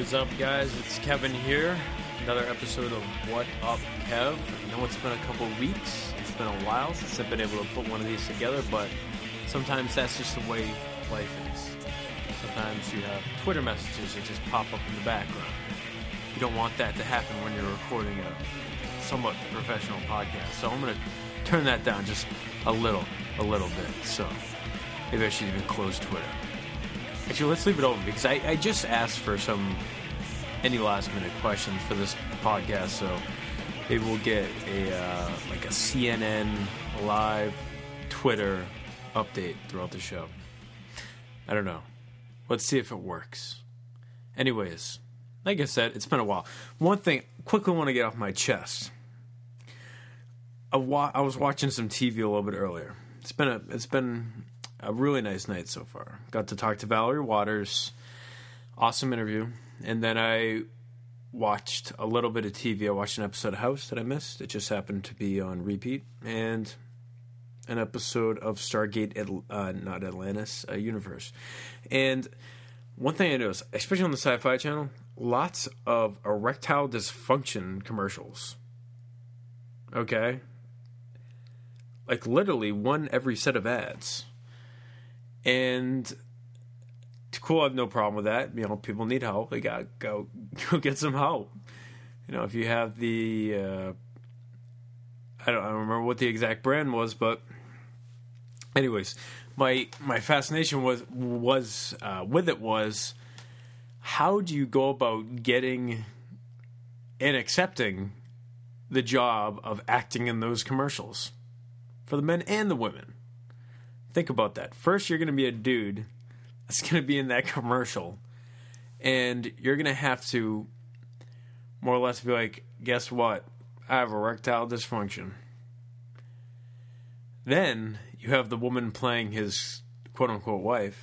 is up, guys? It's Kevin here. Another episode of What Up, Kev. I know it's been a couple of weeks. It's been a while since I've been able to put one of these together, but sometimes that's just the way life is. Sometimes you have Twitter messages that just pop up in the background. You don't want that to happen when you're recording a somewhat professional podcast. So I'm going to turn that down just a little bit. So maybe I should even close Twitter. Actually, let's leave it open because I just asked for any last minute questions for this podcast, so maybe we'll get a CNN live Twitter update throughout the show. I don't know. Let's see if it works. Anyways, like I said, it's been a while. One thing, quickly want to get off my chest. I was watching some TV a little bit earlier. It's been a really nice night so far. Got to talk to Valerie Waters. Awesome interview. And then I watched a little bit of TV. I watched an episode of House that I missed. It just happened to be on repeat. And an episode of Stargate, not Atlantis, Universe. And one thing I noticed, especially on the Sci-Fi Channel, lots of erectile dysfunction commercials. Okay? Like literally one every set of ads. And cool, I have no problem with that. You know, people need help. They got to go get some help. You know, if you have the I don't remember what the exact brand was, but anyways, my fascination was with it was how do you go about getting and accepting the job of acting in those commercials for the men and the women? Think about that. First, you're going to be a dude that's going to be in that commercial, and you're going to have to more or less be like, guess what? I have erectile dysfunction. Then you have the woman playing his quote-unquote wife,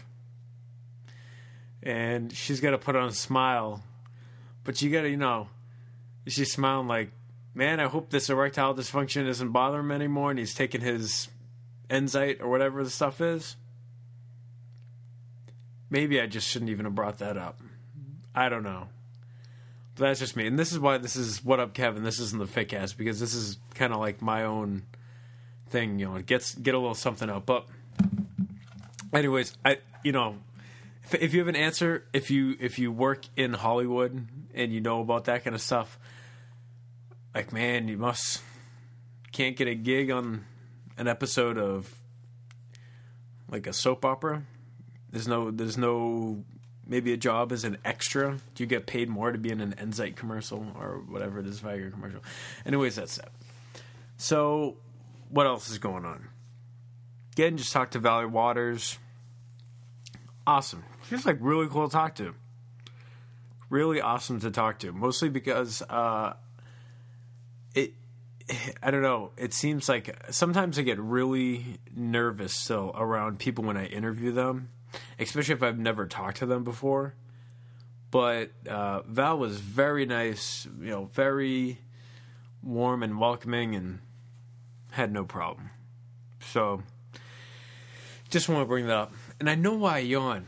and she's got to put on a smile, but you got to, she's smiling like, man, I hope this erectile dysfunction isn't bothering him anymore, and he's taking his Enzyte or whatever the stuff is. Maybe I just shouldn't even have brought that up. I don't know. But that's just me. And this is why this is What Up, Kevin. This isn't the Fitcast, because this is kind of like my own thing, it get a little something out. But anyways, if you have an answer, if you work in Hollywood and you know about that kind of stuff, like, man, you can't get a gig on an episode of like a soap opera. There's no maybe a job as an extra. Do you get paid more to be in an Enzyte commercial or whatever it is, Viagra commercial? Anyways, that's that. So what else is going on? Again, just talked to Valerie Waters. Awesome. She's like really cool to talk to. Really awesome to talk to. Mostly because I don't know. It seems like sometimes I get really nervous still around people when I interview them, especially if I've never talked to them before. But Val was very nice, very warm and welcoming, and had no problem. So just want to bring that up. And I know why I yawn.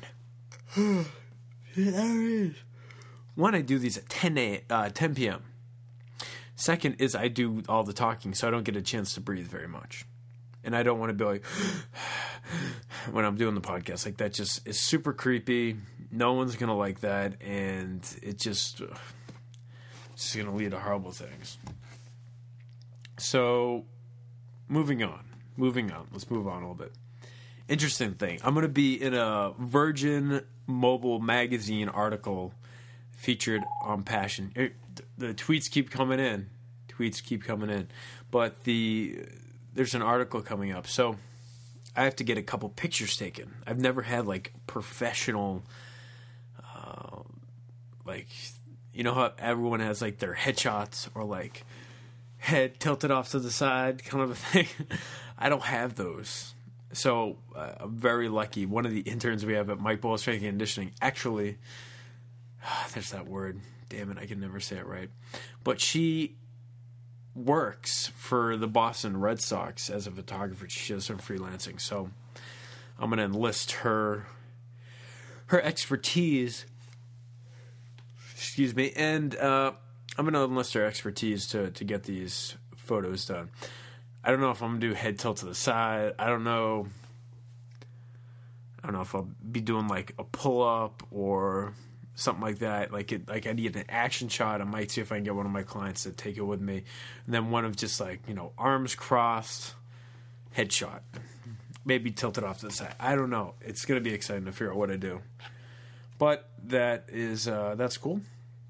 One, I do these at 10 p.m. Second is I do all the talking, so I don't get a chance to breathe very much. And I don't want to be like, when I'm doing the podcast. Like, that just is super creepy. No one's going to like that. And it's just going to lead to horrible things. So, moving on. Let's move on a little bit. Interesting thing. I'm going to be in a Virgin Mobile magazine article featured on Passion. The tweets keep coming in. But there's an article coming up. So I have to get a couple pictures taken. I've never had like professional, how everyone has like their headshots or like head tilted off to the side kind of a thing. I don't have those. So I'm very lucky. One of the interns we have at Mike Ball Strength and Conditioning, actually, there's that word. Damn it, I can never say it right. But she works for the Boston Red Sox as a photographer. She does some freelancing. So I'm going to enlist her expertise Excuse me. And I'm going to enlist our expertise to get these photos done. I don't know if I'm going to do head tilt to the side. I don't know if I'll be doing like a pull-up or something like that. Like I need an action shot. I might see if I can get one of my clients to take it with me. And then one of just like, arms crossed, headshot. Maybe tilted off to the side. I don't know. It's going to be exciting to figure out what I do. But that's cool.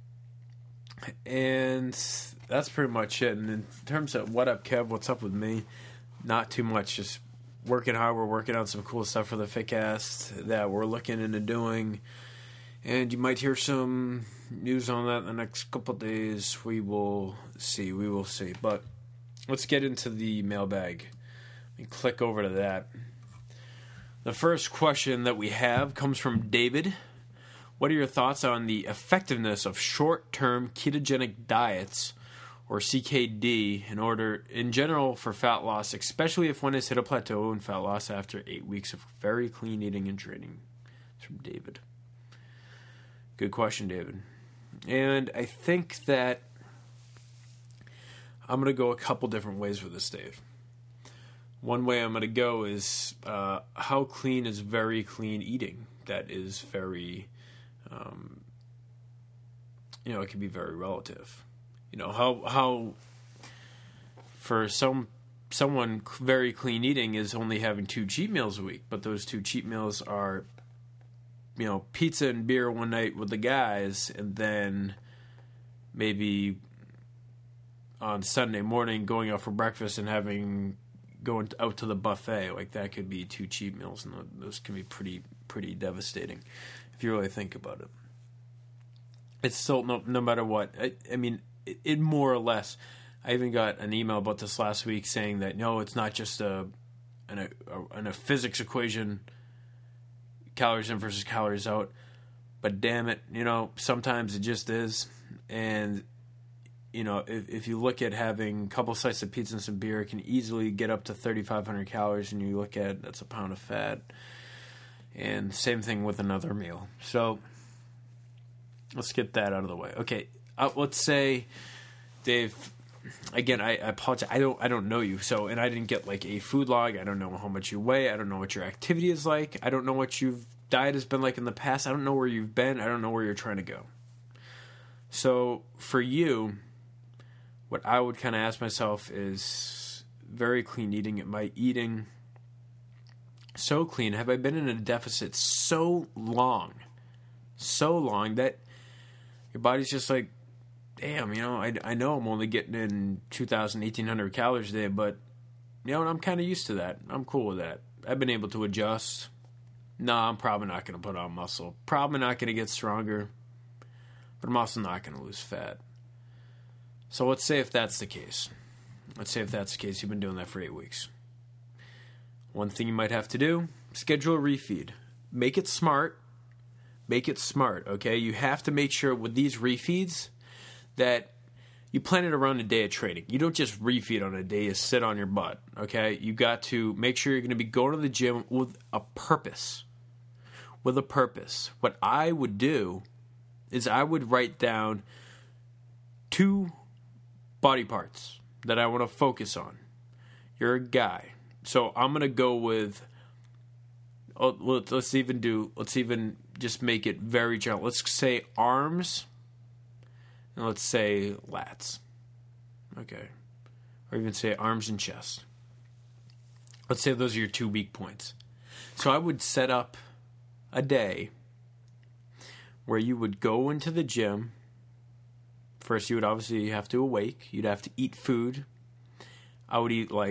And that's pretty much it. And in terms of what up, Kev, what's up with me? Not too much. Just working hard. We're working on some cool stuff for the Fitcast that we're looking into doing. And you might hear some news on that in the next couple of days. We will see. But let's get into the mailbag. Let me click over to that. The first question that we have comes from David. What are your thoughts on the effectiveness of short-term ketogenic diets, or CKD, in general for fat loss, especially if one has hit a plateau in fat loss after 8 weeks of very clean eating and training? It's from David. Good question, David. And I think that I'm going to go a couple different ways with this, Dave. One way I'm going to go is how clean is very clean eating. That is very, it can be very relative. How for someone very clean eating is only having 2 cheat meals a week, but those 2 cheat meals are pizza and beer one night with the guys, and then maybe on Sunday morning going out for breakfast and going out to the buffet. Like, that could be 2 cheat meals, and those can be pretty devastating if you really think about it. It's still no matter what. I mean, it more or less. I even got an email about this last week saying that no, it's not just a physics equation. Calories in versus calories out, but damn it, sometimes it just is. And if you look at having a couple slices of pizza and some beer, it can easily get up to 3,500 calories, and you look at that's a pound of fat. And same thing with another meal. So let's get that out of the way. Okay, let's say, Dave. Again, I apologize. I don't know you, and I didn't get like a food log. I don't know how much you weigh. I don't know what your activity is like. I don't know what your diet has been like in the past. I don't know where you've been. I don't know where you're trying to go. So for you, what I would kind of ask myself is very clean eating. Am I eating so clean? Have I been in a deficit so long that your body's just like, damn, I know I'm only getting in 2,000, 1,800 calories a day, but, I'm kind of used to that. I'm cool with that. I've been able to adjust. No, I'm probably not going to put on muscle. Probably not going to get stronger, but I'm also not going to lose fat. So let's say if that's the case. You've been doing that for 8 weeks. One thing you might have to do, schedule a refeed. Make it smart, okay? You have to make sure with these refeeds that you plan it around a day of training. You don't just refeed on a day you sit on your butt, okay? You got to make sure you're going to be going to the gym with a purpose. What I would do is I would write down 2 body parts that I want to focus on. You're a guy. So I'm going to go with, let's even just make it very general. Let's say arms, and let's say lats. Okay. Or even say arms and chest. Let's say those are your 2 weak points. So I would set up a day where you would go into the gym. First, you would obviously have to awake. You'd have to eat food. I would eat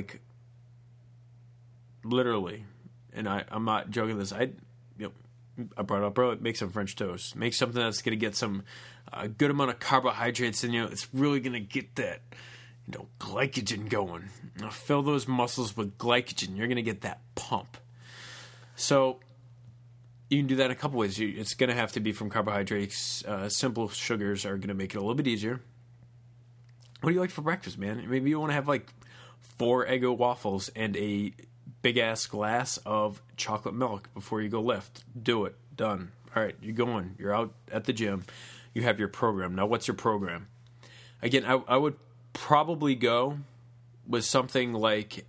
literally, and I'm not joking this. I brought it up earlier. Make some French toast. Make something that's going to get some good amount of carbohydrates in you. It's really going to get that glycogen going. Fill those muscles with glycogen. You're going to get that pump. So you can do that in a couple ways. It's going to have to be from carbohydrates. Simple sugars are going to make it a little bit easier. What do you like for breakfast, man? Maybe you want to have 4 Eggo waffles and a big-ass glass of chocolate milk before you go lift. Do it. Done. All right, you're going. You're out at the gym. you have your program. Now, what's your program? Again, I would probably go with something like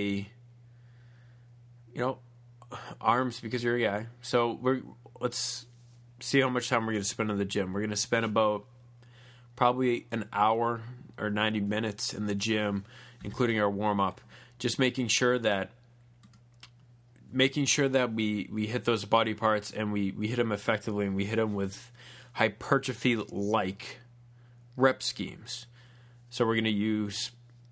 arms, because you're a guy. So let's see how much time we're going to spend in the gym. We're going to spend about probably an hour or 90 minutes in the gym, including our warm-up, just making sure that we hit those body parts and we hit them effectively, and we hit them with hypertrophy-like rep schemes. So we're going to use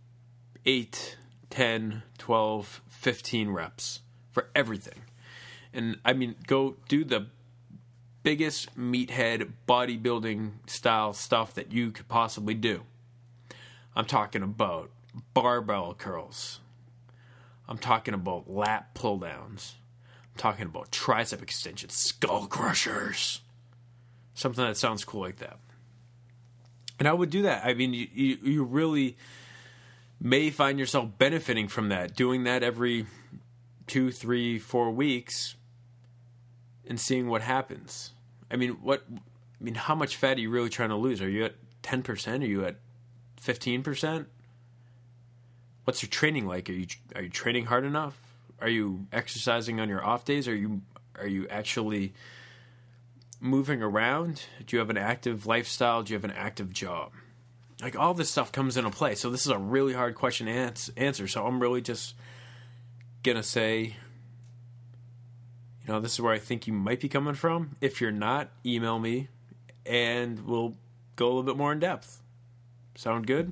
8, 10, 12, 15 reps for everything. And I mean, go do the biggest meathead bodybuilding style stuff that you could possibly do. I'm talking about barbell curls. I'm talking about lat pull downs. I'm talking about tricep extensions, skull crushers. Something that sounds cool like that. And I would do that. I mean, you really may find yourself benefiting from that, doing that every 2, 3, 4 weeks and seeing what happens. I mean, how much fat are you really trying to lose? Are you at 10%? Are you at 15%? What's your training like? Are you training hard enough? Are you exercising on your off days? Are you actually moving around? Do you have an active lifestyle? Do you have an active job? Like, all this stuff comes into play. So this is a really hard question to answer. So I'm really just going to say, this is where I think you might be coming from. If you're not, email me and we'll go a little bit more in depth. Sound good?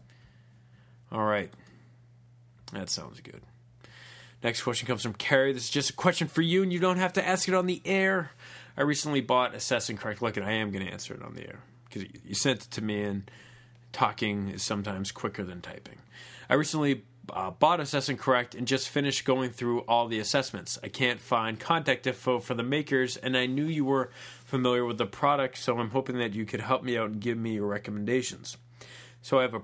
All right. That sounds good. Next question comes from Carrie. This is just a question for you, and you don't have to ask it on the air. I recently bought Assess and Correct. Look, and I am going to answer it on the air because you sent it to me, and talking is sometimes quicker than typing. I recently bought Assess and Correct and just finished going through all the assessments. I can't find contact info for the makers, and I knew you were familiar with the product, so I'm hoping that you could help me out and give me your recommendations. So I have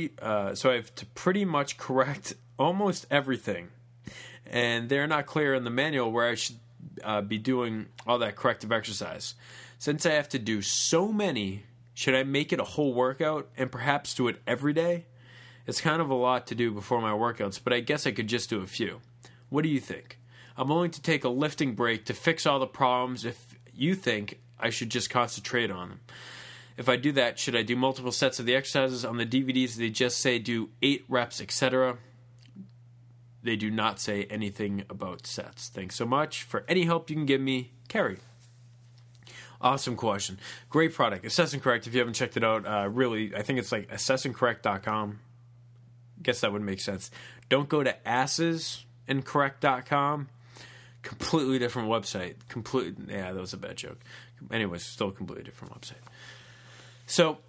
to pretty much correct almost everything, and they're not clear in the manual where I should be doing all that corrective exercise. Since I have to do so many, should I make it a whole workout and perhaps do it every day? It's kind of a lot to do before my workouts, but I guess I could just do a few. What do you think? I'm willing to take a lifting break to fix all the problems if you think I should just concentrate on them. If I do that, should I do multiple sets of the exercises? On the DVDs, they just say do 8 reps, etc. They do not say anything about sets. Thanks so much. For any help you can give me, Carrie. Awesome question. Great product. Assess and Correct, if you haven't checked it out, really, I think it's like assessandcorrect.com. Guess that would make sense. Don't go to assesandcorrect.com. Completely different website. Yeah, that was a bad joke. Anyways, still a completely different website. So,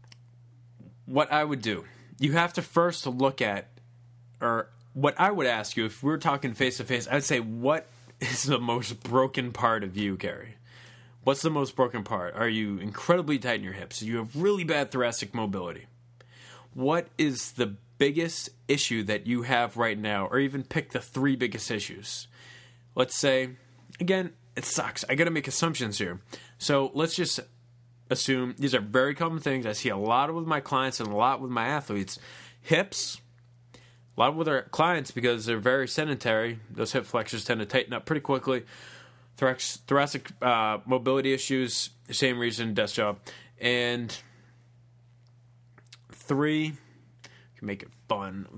what I would do, you have to first look at, or what I would ask you, if we were talking face-to-face, I'd say, what is the most broken part of you, Carrie? What's the most broken part? Are you incredibly tight in your hips? Do you have really bad thoracic mobility? What is the biggest issue that you have right now? Or even pick the 3 biggest issues. Let's say, again, it sucks. I got to make assumptions here. So let's just assume these are very common things. I see a lot with my clients and a lot with my athletes. Hips, a lot with our clients because they're very sedentary. Those hip flexors tend to tighten up pretty quickly. Thoracic mobility issues, same reason, desk job. And 3, we can make it fun.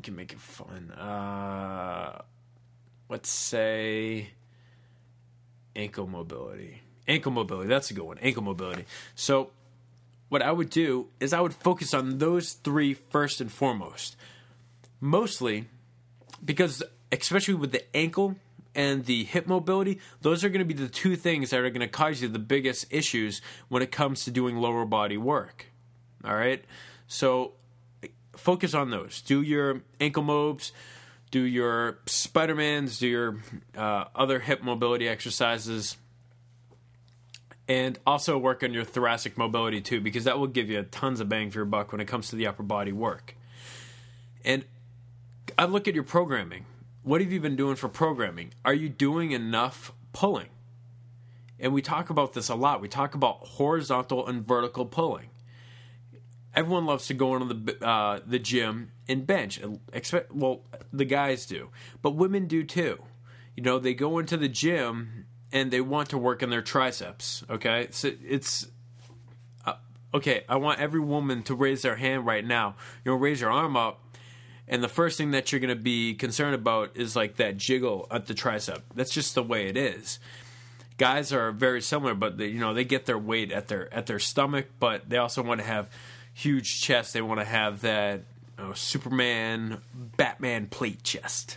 Let's say ankle mobility. Ankle mobility, that's a good one. Ankle mobility. So what I would do is I would focus on those 3 first and foremost. Mostly because, especially with the ankle and the hip mobility, those are going to be the 2 things that are going to cause you the biggest issues when it comes to doing lower body work. All right? So focus on those. Do your ankle mobs, do your Spider-Mans, do your other hip mobility exercises, and also work on your thoracic mobility too, because that will give you tons of bang for your buck when it comes to the upper body work. And I look at your programming. What have you been doing for programming? Are you doing enough pulling? And we talk about this a lot. We talk about horizontal and vertical pulling. Everyone loves to go into the gym and bench. Well, the guys do, but women do too. You know, they go into the gym and they want to work on their triceps. Okay, so it's okay. I want every woman to raise their hand right now. You know, raise your arm up, and the first thing that you're going to be concerned about is like that jiggle at the tricep. That's just the way it is. Guys are very similar, but they get their weight at their stomach, but they also want to have huge chest. They want to have that Superman, Batman plate chest.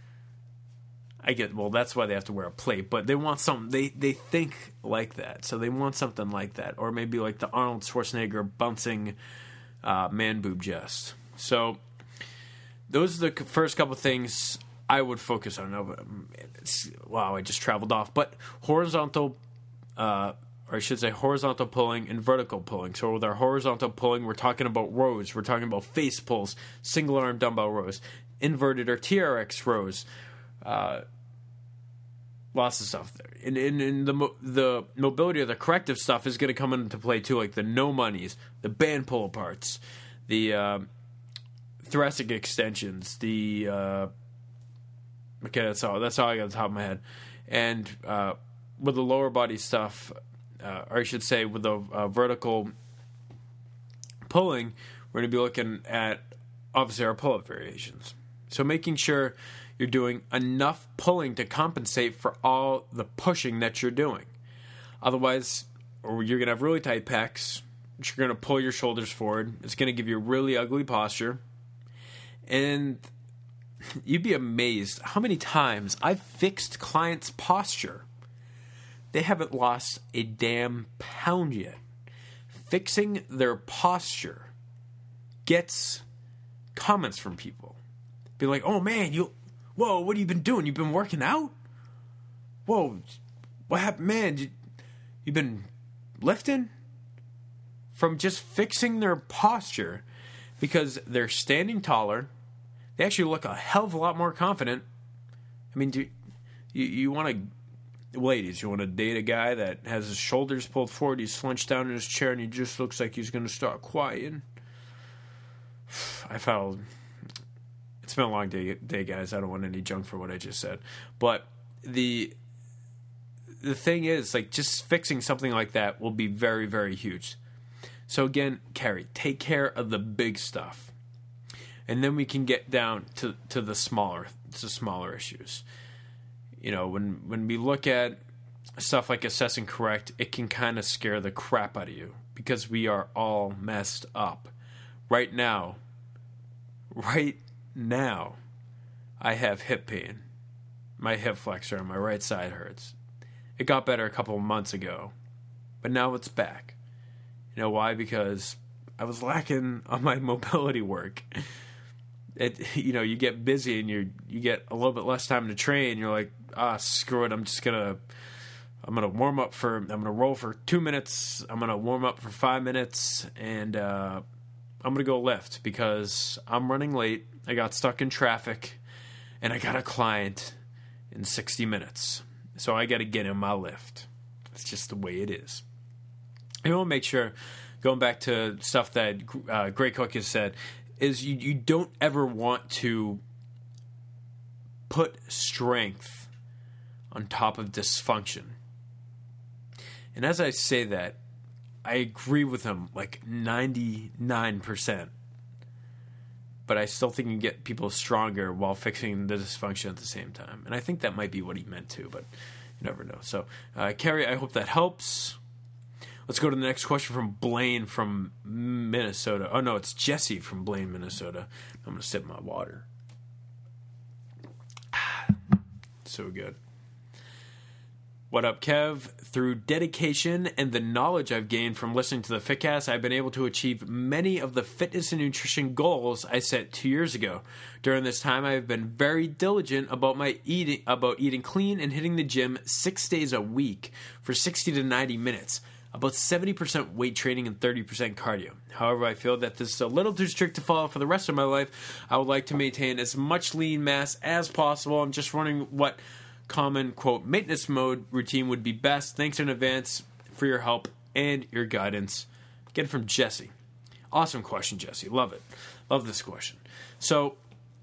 That's why they have to wear a plate, but they want something. They think like that, so they want something like that, or maybe like the Arnold Schwarzenegger bouncing man boob chest. So those are the first couple things I would focus on. Wow, I just traveled off, but horizontal. Or I should say horizontal pulling and vertical pulling. So with our horizontal pulling, we're talking about rows. We're talking about face pulls, single arm dumbbell rows, inverted or TRX rows, lots of stuff there. And the mobility or the corrective stuff is going to come into play too, like the no monies, the band pull aparts, the thoracic extensions, the okay, that's all I got on the top of my head. And with the lower body stuff, or I should say with the vertical pulling, we're going to be looking at, obviously, our pull-up variations. So making sure you're doing enough pulling to compensate for all the pushing that you're doing. Otherwise, or you're going to have really tight pecs, which you're going to pull your shoulders forward. It's going to give you a really ugly posture. And you'd be amazed how many times I've fixed clients' posture. They haven't lost a damn pound yet. Fixing their posture gets comments from people. Be like, oh man, whoa, what have you been doing? You've been working out? Whoa, what happened, man? You've been lifting? From just fixing their posture, because they're standing taller. They actually look a hell of a lot more confident. I mean, you want to... Ladies, you want to date a guy that has his shoulders pulled forward, he's slunched down in his chair, and he just looks like he's going to start crying? It's been a long day, guys. I don't want any junk for what I just said. But the thing is, like, just fixing something like that will be very, very huge. So again, Carrie, take care of the big stuff. And then we can get down to the smaller issues. You know, when we look at stuff like assess and correct, it can kind of scare the crap out of you because we are all messed up. Right now, I have hip pain. My hip flexor on my right side hurts. It got better a couple of months ago, but now it's back. You know why? Because I was lacking on my mobility work. You get busy and you get a little bit less time to train. You're like, screw it. I'm gonna warm up I'm gonna roll for 2 minutes. I'm gonna warm up for 5 minutes, and I'm gonna go lift because I'm running late. I got stuck in traffic, and I got a client in 60 minutes. So I got to get in my lift. It's just the way it is. I want to make sure, going back to stuff that Gray Cook has said, is you don't ever want to put strength on top of dysfunction. And as I say that, I agree with him like 99%. But I still think you can get people stronger while fixing the dysfunction at the same time. And I think that might be what he meant to, but you never know. So, Carrie, I hope that helps. Let's go to the next question from Blaine from Minnesota. Oh, no, it's Jesse from Blaine, Minnesota. I'm going to sip my water. So good. What up, Kev? Through dedication and the knowledge I've gained from listening to the Fitcast, I've been able to achieve many of the fitness and nutrition goals I set 2 years ago. During this time, I have been very diligent about eating clean and hitting the gym 6 days a week for 60 to 90 minutes. About 70% weight training and 30% cardio. However, I feel that this is a little too strict to follow for the rest of my life. I would like to maintain as much lean mass as possible. I'm just wondering what common, quote, maintenance mode routine would be best? Thanks in advance for your help and your guidance. Get it from Jesse. Awesome question, Jesse. Love it. Love this question. So,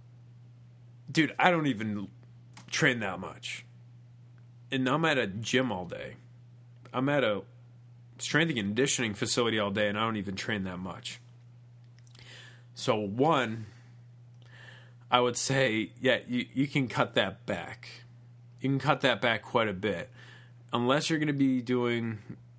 dude, I don't even train that much. And I'm at a gym all day. I'm at a strength and conditioning facility all day, and I don't even train that much. So, one, I would say, yeah, you can cut that back. You can cut that back quite a bit. Unless you're going to be doing,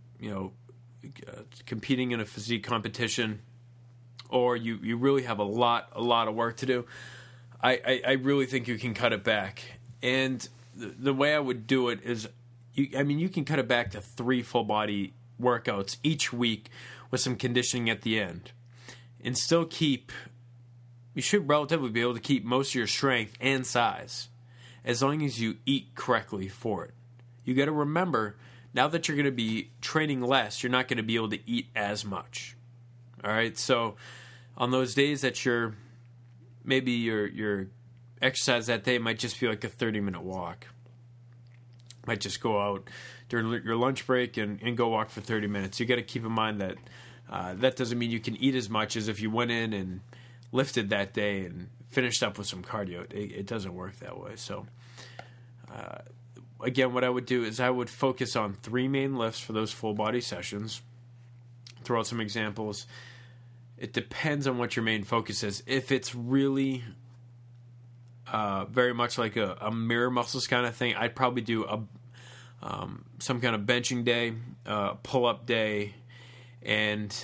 competing in a physique competition, or you really have a lot of work to do, I really think you can cut it back. And the way I would do it is, you can cut it back to 3 full body workouts each week with some conditioning at the end. And still you should relatively be able to keep most of your strength and size as long as you eat correctly for it. You got to remember, now that you're going to be training less, you're not going to be able to eat as much. All right, so on those days that maybe your exercise that day might just be like a 30-minute walk. Might just go out during your lunch break and go walk for 30 minutes. You got to keep in mind that that doesn't mean you can eat as much as if you went in and lifted that day and finished up with some cardio. It doesn't work that way. So, again, what I would do is I would focus on 3 main lifts for those full body sessions. Throw out some examples. It depends on what your main focus is. If it's really very much like a mirror muscles kind of thing, I'd probably do some kind of benching day, pull-up day, and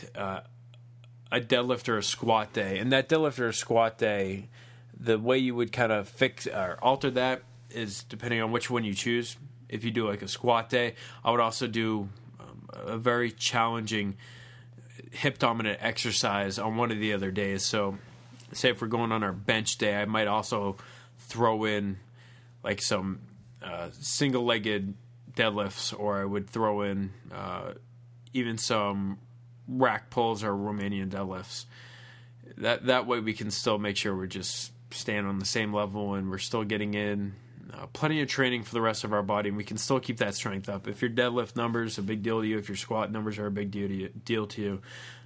a deadlift or a squat day. And that deadlift or a squat day, the way you would kind of fix or alter that is depending on which one you choose. If you do like a squat day, I would also do a very challenging hip dominant exercise on one of the other days. So say if we're going on our bench day, I might also throw in like some single-legged deadlifts, or I would throw in even some rack pulls or Romanian deadlifts. That way we can still make sure we're just staying on the same level and we're still getting in plenty of training for the rest of our body, and we can still keep that strength up. If your deadlift numbers are a big deal to you, if your squat numbers are a big deal to you,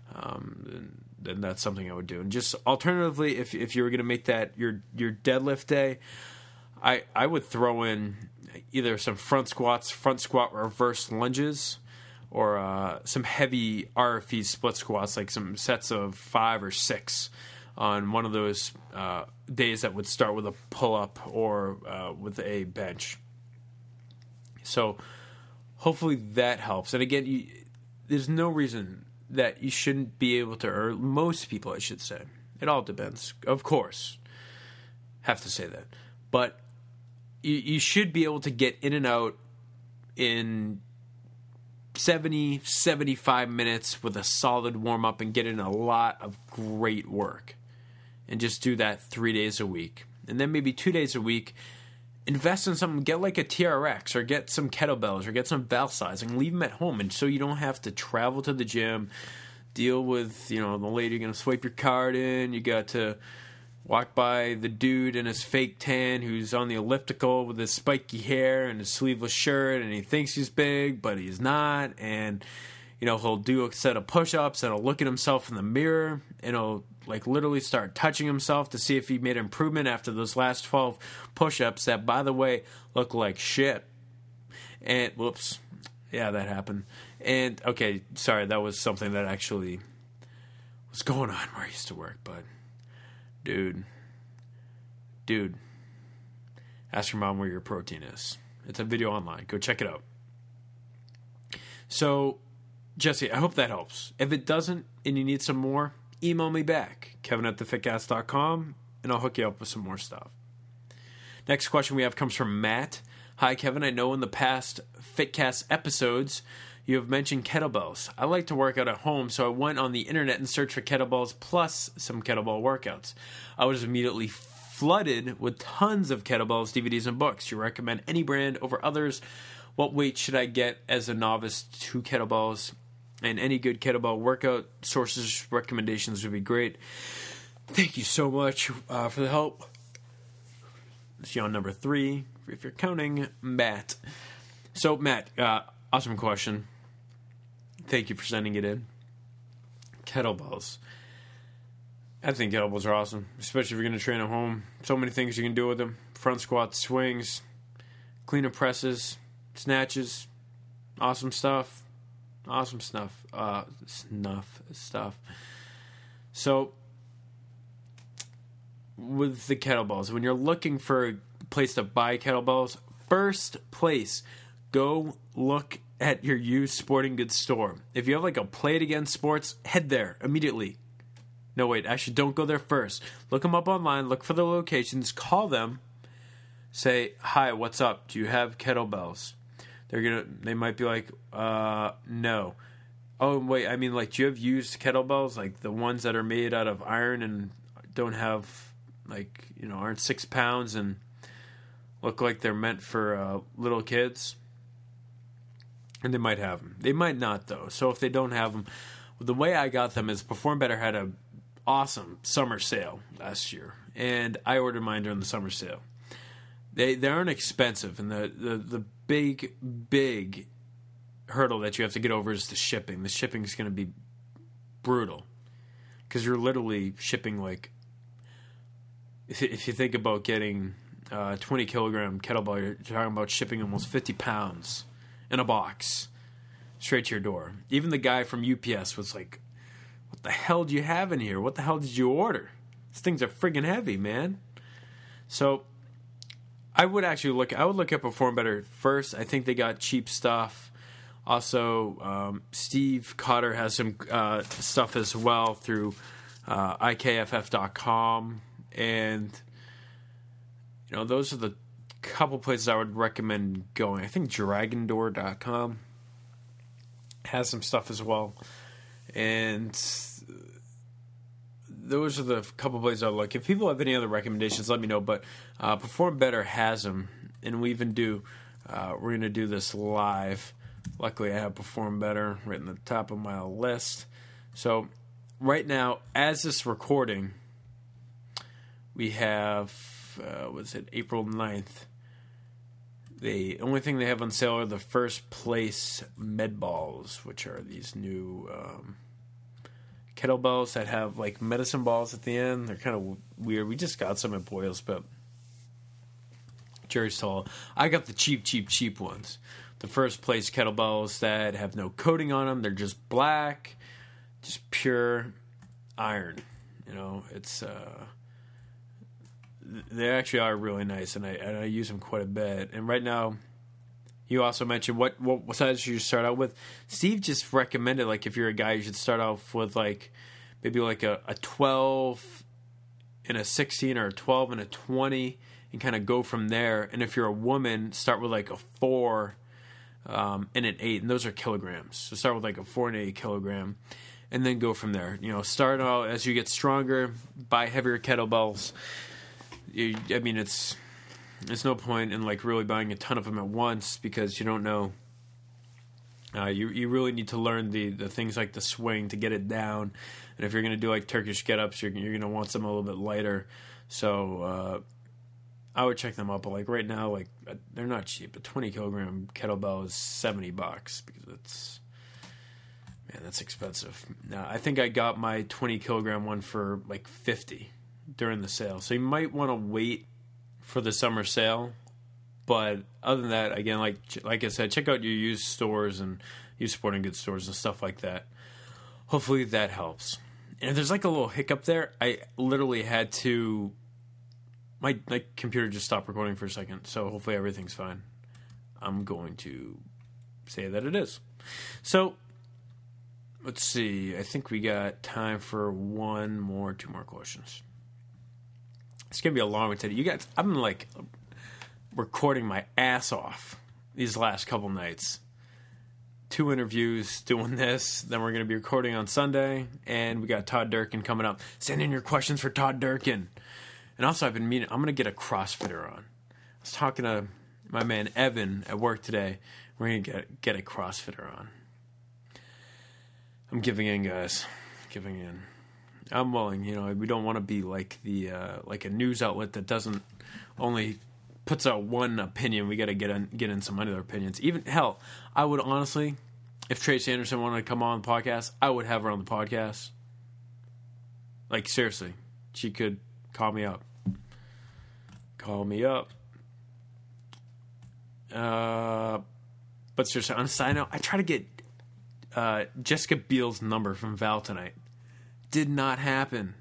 then that's something I would do. And just alternatively, if you were going to make that your deadlift day, I would throw in either some front squat reverse lunges, or some heavy RFE split squats, like some sets of 5 or 6 on one of those days that would start with a pull-up or with a bench. So hopefully that helps. And again, there's no reason that you shouldn't be able to, or most people, I should say. It all depends, of course. Have to say that. But you should be able to get in and out in 70, 75 minutes with a solid warm-up and get in a lot of great work. And just do that 3 days a week. And then maybe 2 days a week, invest in something. Get like a TRX, or get some kettlebells, or get some bell sizing. Leave them at home, and so you don't have to travel to the gym, deal with, the lady going to swipe your card in. You got to walk by the dude in his fake tan who's on the elliptical with his spiky hair and his sleeveless shirt, and he thinks he's big, but he's not. And, he'll do a set of push-ups, and he'll look at himself in the mirror, and he'll literally start touching himself to see if he made improvement after those last 12 push-ups that, by the way, look like shit. And, whoops. Yeah, that happened. And, okay, sorry, that was something that actually was going on where I used to work, but dude, ask your mom where your protein is. It's a video online. Go check it out. So, Jesse, I hope that helps. If it doesn't and you need some more, email me back, kevin@thefitcast.com, and I'll hook you up with some more stuff. Next question we have comes from Matt. Hi, Kevin. I know in the past FitCast episodes you have mentioned kettlebells. I like to work out at home, so I went on the internet and searched for kettlebells plus some kettlebell workouts. I was immediately flooded with tons of kettlebells, DVDs, and books. You recommend any brand over others? What weight should I get as a novice to kettlebells? And any good kettlebell workout sources recommendations would be great. Thank you so much for the help. See you on number 3 if you're counting Matt. So, Matt, awesome question. Thank you for sending it in. Kettlebells. I think kettlebells are awesome, especially if you're going to train at home. So many things you can do with them. Front squats, swings, clean and presses, snatches. Awesome stuff. Awesome stuff. Stuff. So, with the kettlebells, when you're looking for a place to buy kettlebells, first place, go look at your used sporting goods store. If you have like a Play It Again Sports, head there immediately. No, wait, actually don't go there first. Look them up online, look for the locations, call them, say, hi, what's up? Do you have kettlebells? They might be like, no. Oh, wait, I mean, like, do you have used kettlebells? Like the ones that are made out of iron and don't have, like, you know, aren't 6 pounds and look like they're meant for little kids? And they might have them. They might not, though. So if they don't have them, the way I got them is Perform Better had a awesome summer sale last year, and I ordered mine during the summer sale. They aren't expensive, and the big hurdle that you have to get over is the shipping. The shipping is going to be brutal because you're literally shipping like if you think about getting 20 kilogram kettlebell, you're talking about shipping almost 50 pounds in a box straight to your door. Even the guy from UPS was like, what the hell do you have in here? What the hell did you order? These things are friggin' heavy, man. So I would look at Perform Better first. I think they got cheap stuff. Also, Steve Cotter has some stuff as well through ikff.com. And, you know, those are the couple places I would recommend going. I think dragondoor.com has some stuff as well. And those are the couple places I look. If people have any other recommendations, let me know. But Perform Better has them. And we even we're going to do this live. Luckily, I have Perform Better right in the top of my list. So right now, as this recording, we have, April 9th. The only thing they have on sale are the first place med balls, which are these new kettlebells that have like medicine balls at the end. They're kind of weird. We just got some at Boyles, but Jerry's tall. I got the cheap ones. The first place kettlebells that have no coating on them. They're just black, just pure iron. You know, it's they actually are really nice, and I use them quite a bit. And right now, you also mentioned what size should you start out with. Steve just recommended, like, if you're a guy, you should start off with like maybe like a 12 and a 16 or a 12 and a 20, and kind of go from there. And if you're a woman, start with like a 4 and an 8, and those are kilograms. So start with like a 4 and 8 kilogram, and then go from there. You know, start out as you get stronger, buy heavier kettlebells. I mean, it's no point in like really buying a ton of them at once because you don't know. You really need to learn the things like the swing to get it down, and if you're going to do like Turkish get-ups, you're going to want something a little bit lighter. So I would check them out, but like right now, like they're not cheap. A 20 kilogram kettlebell is $70 because that's expensive. Now I think I got my 20 kilogram one for like $50 during the sale. So you might want to wait for the summer sale. But other than that, again, like I said, check out your used stores and used sporting goods stores and stuff like that. Hopefully that helps. And if there's like a little hiccup there, I literally had to... My computer just stopped recording for a second, so hopefully everything's fine. I'm going to say that it is. So, let's see. I think we got time for two more questions. It's going to be a long one today. You guys, I'm like recording my ass off these last couple nights. 2 interviews doing this. Then we're going to be recording on Sunday. And we got Todd Durkin coming up. Send in your questions for Todd Durkin. And also, I've been meaning, I'm going to get a CrossFitter on. I was talking to my man Evan at work today. We're going to get a CrossFitter on. I'm giving in, guys. Giving in. I'm willing. You know, we don't want to be like the like a news outlet that doesn't only puts out one opinion, we got to get in some other opinions. Even, hell, I would honestly, if Trace Anderson wanted to come on the podcast, I would have her on the podcast. Like, seriously. She could call me up. But seriously, on a side note, I try to get Jessica Biel's number from Val tonight. Did not happen.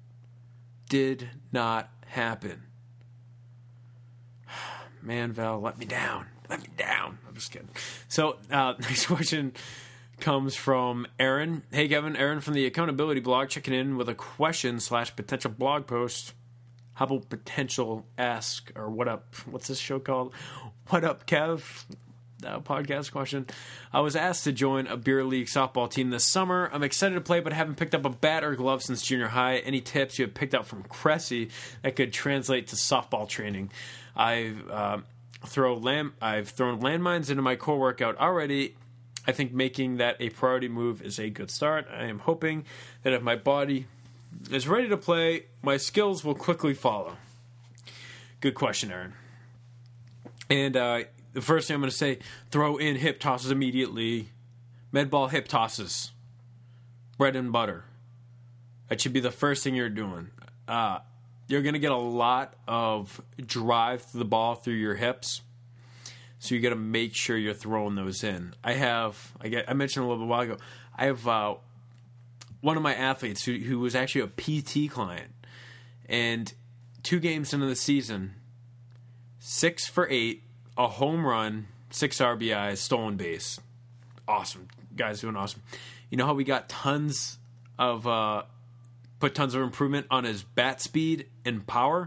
Man, Val, let me down. I'm just kidding. So, next question comes from Aaron. Hey, Kevin. Aaron from the Accountability Blog checking in with a question / potential blog post. How about potential ask or what up? What's this show called? What up, Kev? Podcast question. I was asked to join a beer league softball team this summer. I'm excited to play, but haven't picked up a bat or glove since junior high. Any tips you have picked up from Cressy that could translate to softball training? I've thrown landmines into my core workout already. I think making that a priority move is a good start. I am hoping that if my body is ready to play, my skills will quickly follow. Good question, Aaron. And the first thing I'm going to say, throw in hip tosses immediately. Med ball hip tosses. Bread and butter. That should be the first thing you're doing. You're going to get a lot of drive through the ball through your hips. So you got to make sure you're throwing those in. I mentioned a little bit while ago, I have one of my athletes who was actually a PT client. And 2 games into the season, 6 for 8, a home run, 6 RBIs, stolen base. Awesome. Guy's doing awesome. You know how we got put tons of improvement on his bat speed and power?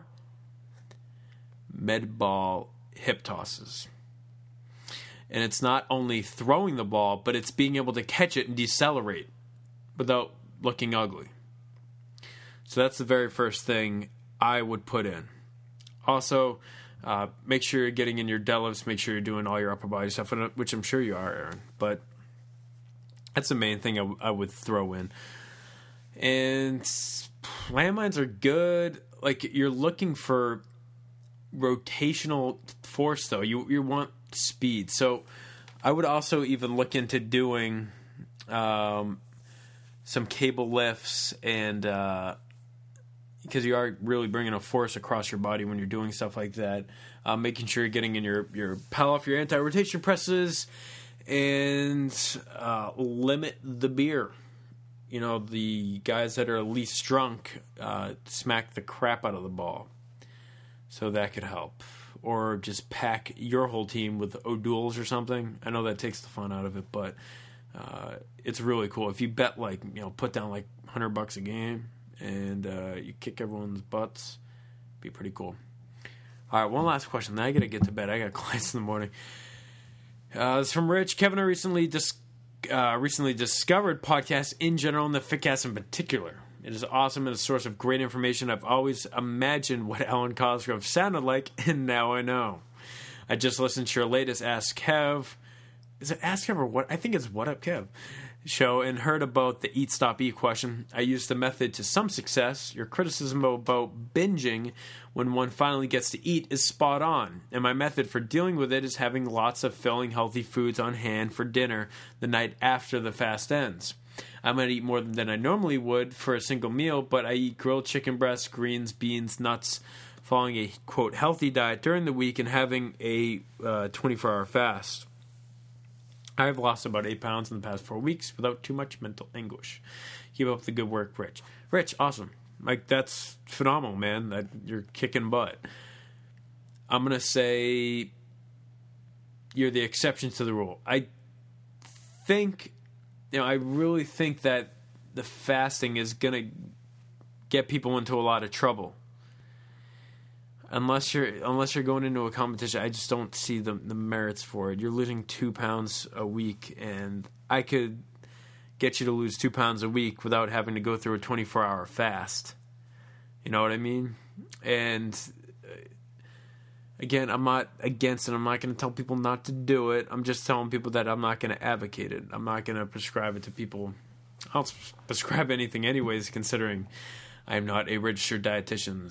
Med ball hip tosses. And it's not only throwing the ball, but it's being able to catch it and decelerate without looking ugly. So that's the very first thing I would put in. Also, make sure you're getting in your deadlifts. Make sure you're doing all your upper body stuff, which I'm sure you are, Aaron. But that's the main thing I would throw in. And landmines are good. Like, you're looking for rotational force, though. You want speed. So I would also even look into doing some cable lifts, and because you are really bringing a force across your body when you're doing stuff like that. Making sure you're getting in your pal off your anti-rotation presses, and limit the beer. You know, the guys that are least drunk smack the crap out of the ball. So that could help. Or just pack your whole team with O'Doul's or something. I know that takes the fun out of it, but it's really cool. If you bet, put down $100 a game and you kick everyone's butts, it'd be pretty cool. All right, one last question. Then I got to get to bed. I got clients in the morning. It's from Rich. Kevin, I recently discovered podcasts in general and the Fitcast in particular. It is awesome and a source of great information. I've always imagined what Alan Cosgrove sounded like, and now I know. I just listened to your latest Ask Kev. Is it Ask Kev or what? I think it's What Up Kev show, and heard about the Eat Stop Eat question. I used the method to some success. Your criticism about binging when one finally gets to eat is spot on, and my method for dealing with it is having lots of filling healthy foods on hand for dinner the night after the fast ends. I might eat more than I normally would for a single meal, but I eat grilled chicken breasts, greens, beans, nuts, following a, quote, healthy diet during the week and having a 24-hour fast. I've lost about 8 pounds in the past 4 weeks without too much mental anguish. Keep up the good work, Rich. Rich, awesome. That's phenomenal, man. That you're kicking butt. I'm going to say you're the exception to the rule. I really think that the fasting is going to get people into a lot of trouble. Unless you're going into a competition, I just don't see the merits for it. You're losing 2 pounds a week, and I could get you to lose 2 pounds a week without having to go through a 24-hour fast. You know what I mean? And again, I'm not against it. I'm not going to tell people not to do it. I'm just telling people that I'm not going to advocate it. I'm not going to prescribe it to people. I'll prescribe anything anyways, considering I am not a registered dietitian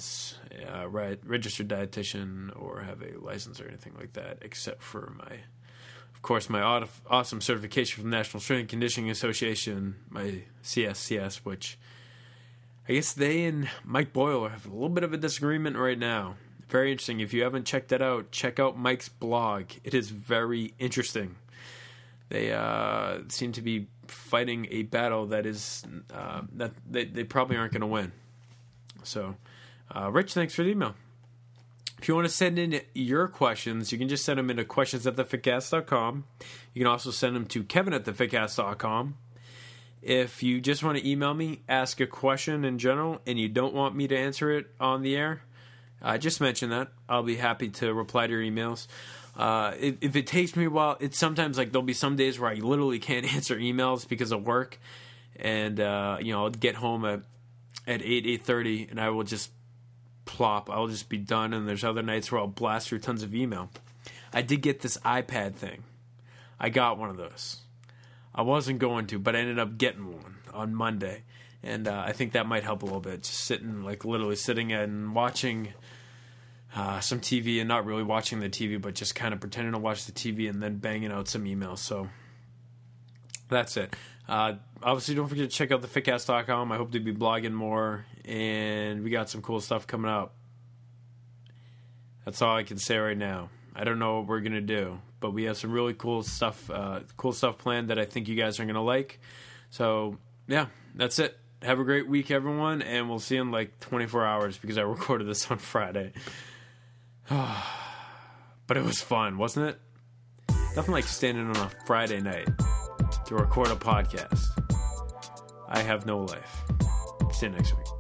or have a license or anything like that, except for my awesome certification from the National Strength and Conditioning Association, my CSCS, which I guess they and Mike Boyle have a little bit of a disagreement right now. Very interesting. If you haven't checked that out, check out Mike's blog. It is very interesting. They seem to be fighting a battle that is that they probably aren't going to win. So, Rich, thanks for the email. If you want to send in your questions, you can just send them into questions@thefitcast.com. You can also send them to kevin@thefitcast.com. If you just want to email me, ask a question in general, and you don't want me to answer it on the air, just mention that. I'll be happy to reply to your emails. If it takes me a while, it's sometimes like there'll be some days where I literally can't answer emails because of work, and I'll get home at 8:30, and I will just plop. I'll just be done, and there's other nights where I'll blast through tons of email. I did get this iPad thing. I got one of those. I wasn't going to, but I ended up getting one on Monday, and I think that might help a little bit. Just literally sitting and watching some TV, and not really watching the TV, but just kind of pretending to watch the TV and then banging out some emails. So that's it. Obviously, don't forget to check out thefitcast.com. I hope to be blogging more, and we got some cool stuff coming up. That's all I can say right now. I don't know what we're going to do, but we have some really cool stuff planned that I think you guys are going to like. So, yeah, that's it. Have a great week, everyone, and we'll see you in like 24 hours because I recorded this on Friday. But it was fun, wasn't it? Nothing like standing on a Friday night to record a podcast. I have no life. See you next week.